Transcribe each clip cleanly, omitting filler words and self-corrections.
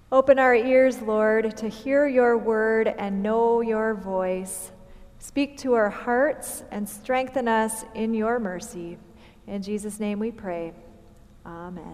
Open our ears, Lord, to hear your word and know your voice. Speak to our hearts and strengthen us in your mercy. In Jesus' name we pray. Amen.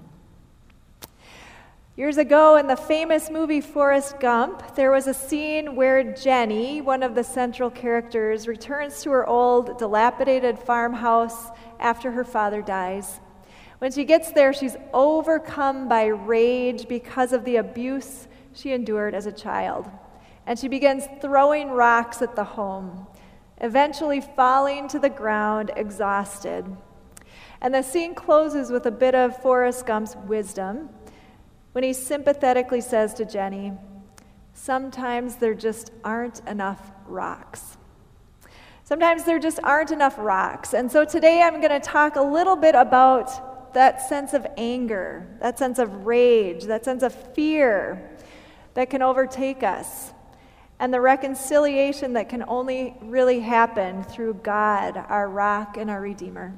Years ago in the famous movie Forrest Gump, there was a scene where Jenny, one of the central characters, returns to her old, dilapidated farmhouse after her father dies. When she gets there, she's overcome by rage because of the abuse she endured as a child. And she begins throwing rocks at the home, eventually falling to the ground exhausted. And the scene closes with a bit of Forrest Gump's wisdom when he sympathetically says to Jenny, "Sometimes there just aren't enough rocks." Sometimes there just aren't enough rocks. And so today I'm going to talk a little bit about that sense of anger, that sense of rage, that sense of fear that can overtake us, and the reconciliation that can only really happen through God, our rock and our Redeemer.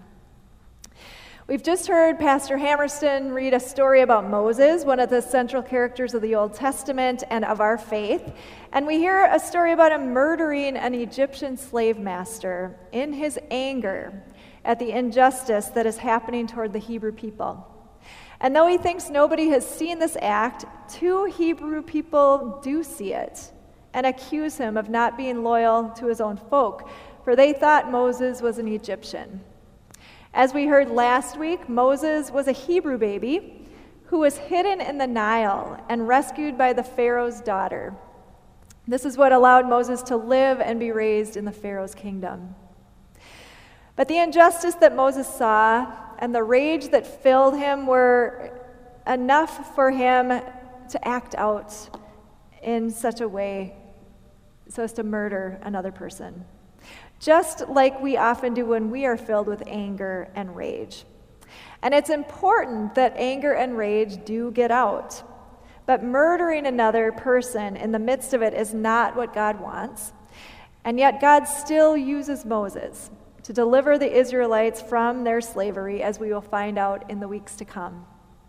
We've just heard Pastor Hammerston read a story about Moses, one of the central characters of the Old Testament and of our faith. And we hear a story about him murdering an Egyptian slave master in his anger at the injustice that is happening toward the Hebrew people. And though he thinks nobody has seen this act, 2 Hebrew people do see it and accuse him of not being loyal to his own folk, for they thought Moses was an Egyptian. As we heard last week, Moses was a Hebrew baby who was hidden in the Nile and rescued by the Pharaoh's daughter. This is what allowed Moses to live and be raised in the Pharaoh's kingdom. But the injustice that Moses saw and the rage that filled him were enough for him to act out in such a way so as to murder another person, just like we often do when we are filled with anger and rage. And it's important that anger and rage do get out. But murdering another person in the midst of it is not what God wants. And yet God still uses Moses to deliver the Israelites from their slavery, as we will find out in the weeks to come.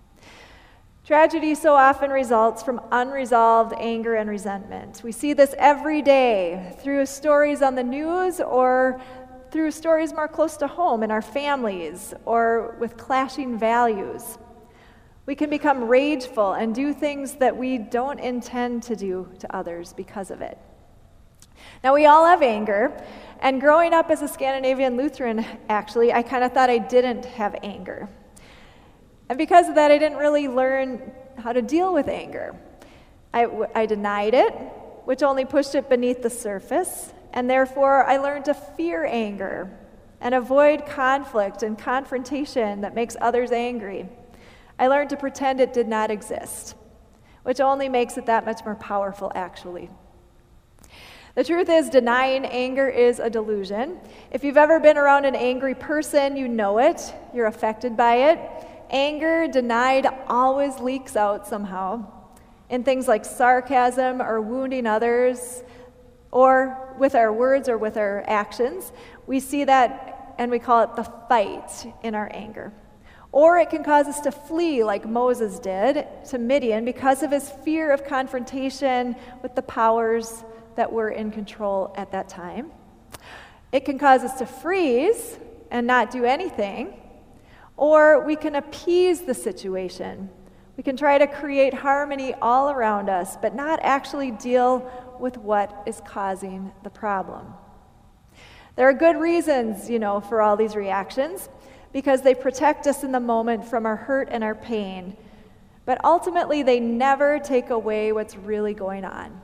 Tragedy so often results from unresolved anger and resentment. We see this every day through stories on the news or through stories more close to home in our families or with clashing values. We can become rageful and do things that we don't intend to do to others because of it. Now, we all have anger, and growing up as a Scandinavian Lutheran, actually, I kind of thought I didn't have anger. And because of that, I didn't really learn how to deal with anger. I denied it, which only pushed it beneath the surface, and therefore I learned to fear anger and avoid conflict and confrontation that makes others angry. I learned to pretend it did not exist, which only makes it that much more powerful, actually. The truth is, denying anger is a delusion. If you've ever been around an angry person, you know it. You're affected by it. Anger denied always leaks out somehow in things like sarcasm or wounding others, or with our words or with our actions. We see that and we call it the fight in our anger. Or it can cause us to flee like Moses did to Midian because of his fear of confrontation with the powers that were in control at that time. It can cause us to freeze and not do anything. Or we can appease the situation. We can try to create harmony all around us, but not actually deal with what is causing the problem. There are good reasons, for all these reactions, because they protect us in the moment from our hurt and our pain. But ultimately, they never take away what's really going on.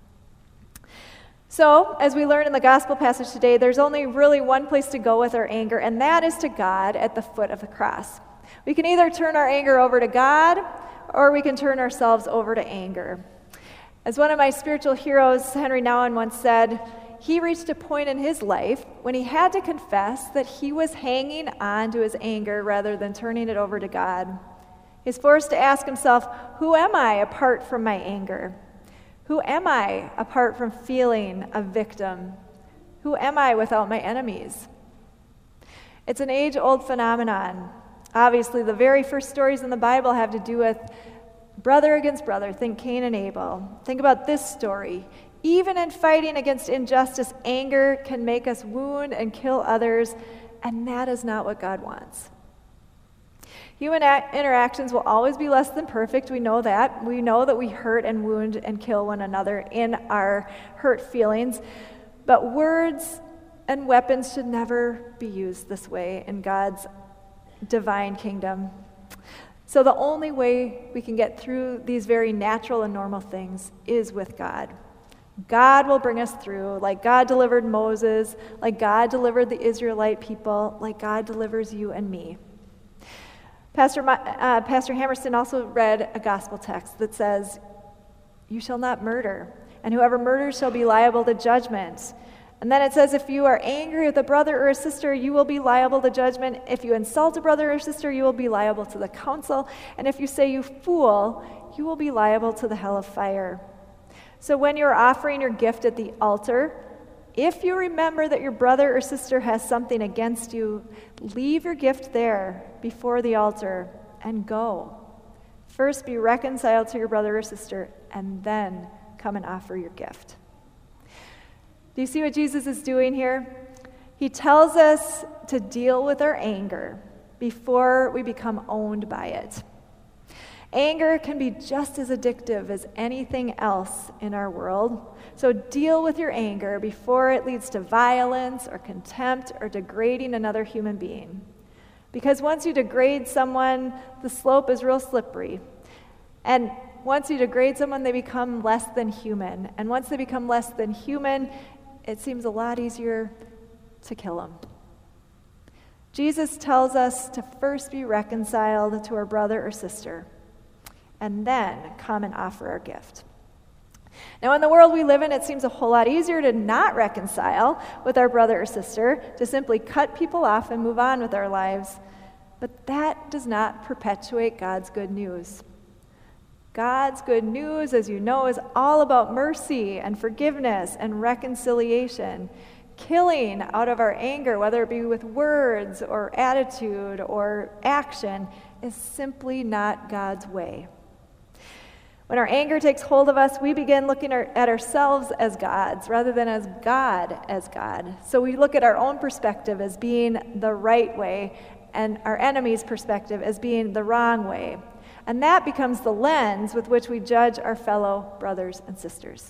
So, as we learn in the gospel passage today, there's only really one place to go with our anger, and that is to God at the foot of the cross. We can either turn our anger over to God, or we can turn ourselves over to anger. As one of my spiritual heroes, Henry Nouwen, once said, he reached a point in his life when he had to confess that he was hanging on to his anger rather than turning it over to God. He's forced to ask himself, who am I apart from my anger? Who am I apart from feeling a victim? Who am I without my enemies? It's an age-old phenomenon. Obviously, the very first stories in the Bible have to do with Brother against brother, think Cain and Abel. Think about this story. Even in fighting against injustice, anger can make us wound and kill others, and that is not what God wants. Human interactions will always be less than perfect. We know that. We know that we hurt and wound and kill one another in our hurt feelings. But words and weapons should never be used this way in God's divine kingdom. So the only way we can get through these very natural and normal things is with God. God will bring us through, like God delivered Moses, like God delivered the Israelite people, like God delivers you and me. Pastor Hammerson also read a gospel text that says, "You shall not murder, and whoever murders shall be liable to judgment." And then it says, if you are angry with a brother or a sister, you will be liable to judgment. If you insult a brother or sister, you will be liable to the council. And if you say, "You fool," you will be liable to the hell of fire. So when you're offering your gift at the altar, if you remember that your brother or sister has something against you, leave your gift there before the altar and go. First be reconciled to your brother or sister, and then come and offer your gift. Do you see what Jesus is doing here? He tells us to deal with our anger before we become owned by it. Anger can be just as addictive as anything else in our world. So deal with your anger before it leads to violence or contempt or degrading another human being. Because once you degrade someone, the slope is real slippery. And once you degrade someone, they become less than human. And once they become less than human, it seems a lot easier to kill them. Jesus tells us to first be reconciled to our brother or sister, and then come and offer our gift. Now, in the world we live in, it seems a whole lot easier to not reconcile with our brother or sister, to simply cut people off and move on with our lives. But that does not perpetuate God's good news. God's good news, as you know, is all about mercy and forgiveness and reconciliation. Killing out of our anger, whether it be with words or attitude or action, is simply not God's way. When our anger takes hold of us, we begin looking at ourselves as gods rather than as God as God. So we look at our own perspective as being the right way and our enemy's perspective as being the wrong way. And that becomes the lens with which we judge our fellow brothers and sisters.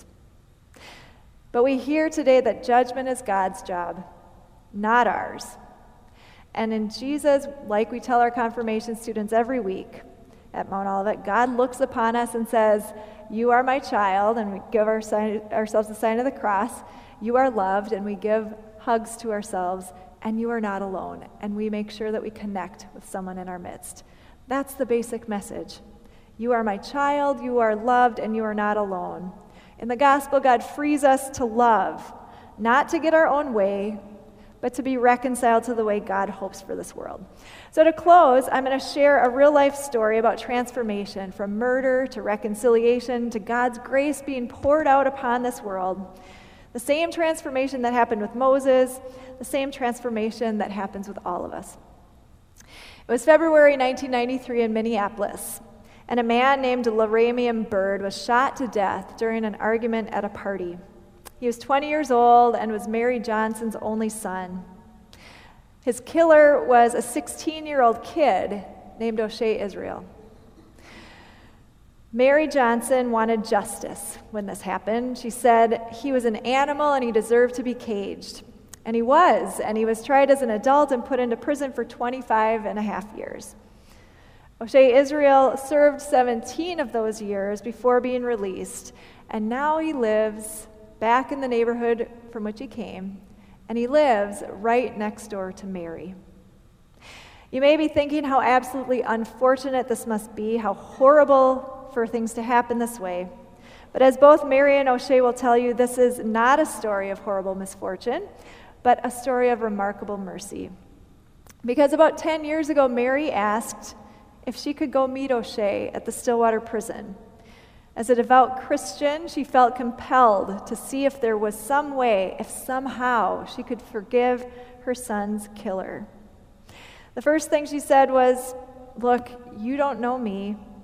But we hear today that judgment is God's job, not ours. And in Jesus, like we tell our confirmation students every week at Mount Olivet, God looks upon us and says, "You are my child," and we give ourselves the sign of the cross. "You are loved," and we give hugs to ourselves, "and you are not alone." And we make sure that we connect with someone in our midst. That's the basic message. You are my child, you are loved, and you are not alone. In the gospel, God frees us to love, not to get our own way, but to be reconciled to the way God hopes for this world. So to close, I'm going to share a real-life story about transformation from murder to reconciliation to God's grace being poured out upon this world. The same transformation that happened with Moses, the same transformation that happens with all of us. It was February 1993 in Minneapolis, and a man named Laramiun Byrd was shot to death during an argument at a party. He was 20 years old and was Mary Johnson's only son. His killer was a 16-year-old kid named O'Shea Israel. Mary Johnson wanted justice when this happened. She said he was an animal and he deserved to be caged. And he was tried as an adult and put into prison for 25 and a half years. O'Shea Israel served 17 of those years before being released, and now he lives back in the neighborhood from which he came, and he lives right next door to Mary. You may be thinking how absolutely unfortunate this must be, how horrible for things to happen this way. But as both Mary and O'Shea will tell you, this is not a story of horrible misfortune, but a story of remarkable mercy. Because about 10 years ago, Mary asked if she could go meet O'Shea at the Stillwater prison. As a devout Christian, she felt compelled to see if there was some way, if somehow she could forgive her son's killer. The first thing she said was, "Look, you don't know me.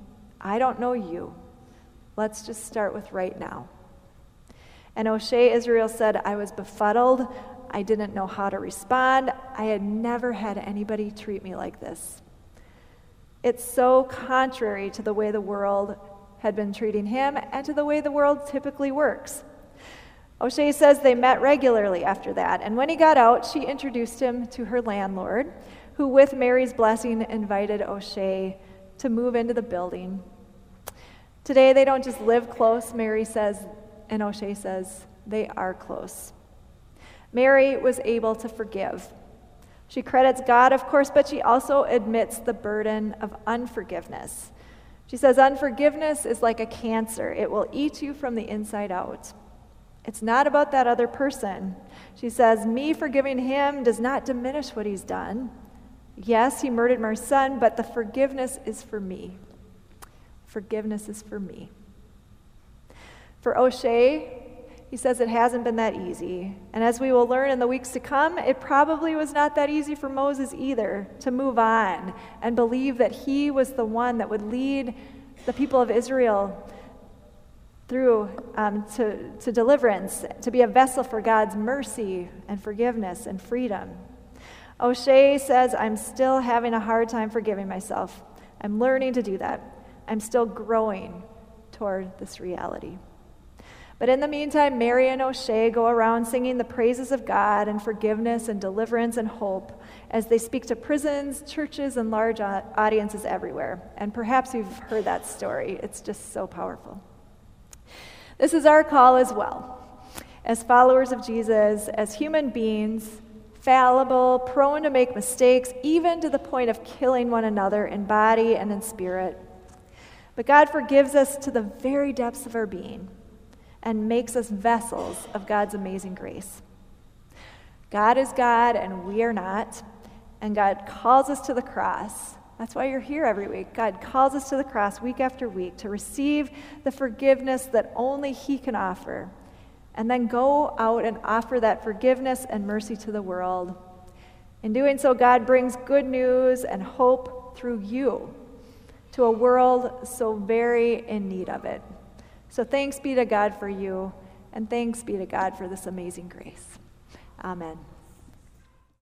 I don't know you. Let's just start with right now. And O'Shea Israel said, I was befuddled. I didn't know how to respond. I had never had anybody treat me like this. It's so contrary to the way the world had been treating him and to the way the world typically works. O'Shea says they met regularly after that, and when he got out, she introduced him to her landlord, who with Mary's blessing invited O'Shea to move into the building. Today they don't just live close, Mary says, and O'Shea says, they are close. Mary was able to forgive. She credits God, of course, but she also admits the burden of unforgiveness. She says, unforgiveness is like a cancer. It will eat you from the inside out. It's not about that other person. She says, me forgiving him does not diminish what he's done. Yes, he murdered my son, but the forgiveness is for me. Forgiveness is for me. For O'Shea, he says it hasn't been that easy. And as we will learn in the weeks to come, it probably was not that easy for Moses either to move on and believe that he was the one that would lead the people of Israel through to deliverance, to be a vessel for God's mercy and forgiveness and freedom. O'Shea says, I'm still having a hard time forgiving myself. I'm learning to do that. I'm still growing toward this reality. But in the meantime, Mary and O'Shea go around singing the praises of God and forgiveness and deliverance and hope as they speak to prisons, churches, and large audiences everywhere. And perhaps you've heard that story. It's just so powerful. This is our call as well. As followers of Jesus, as human beings, fallible, prone to make mistakes, even to the point of killing one another in body and in spirit. But God forgives us to the very depths of our being and makes us vessels of God's amazing grace. God is God and we are not, and God calls us to the cross. That's why you're here every week. God calls us to the cross week after week to receive the forgiveness that only He can offer, and then go out and offer that forgiveness and mercy to the world. In doing so, God brings good news and hope through you to a world so very in need of it. So thanks be to God for you, and thanks be to God for this amazing grace. Amen.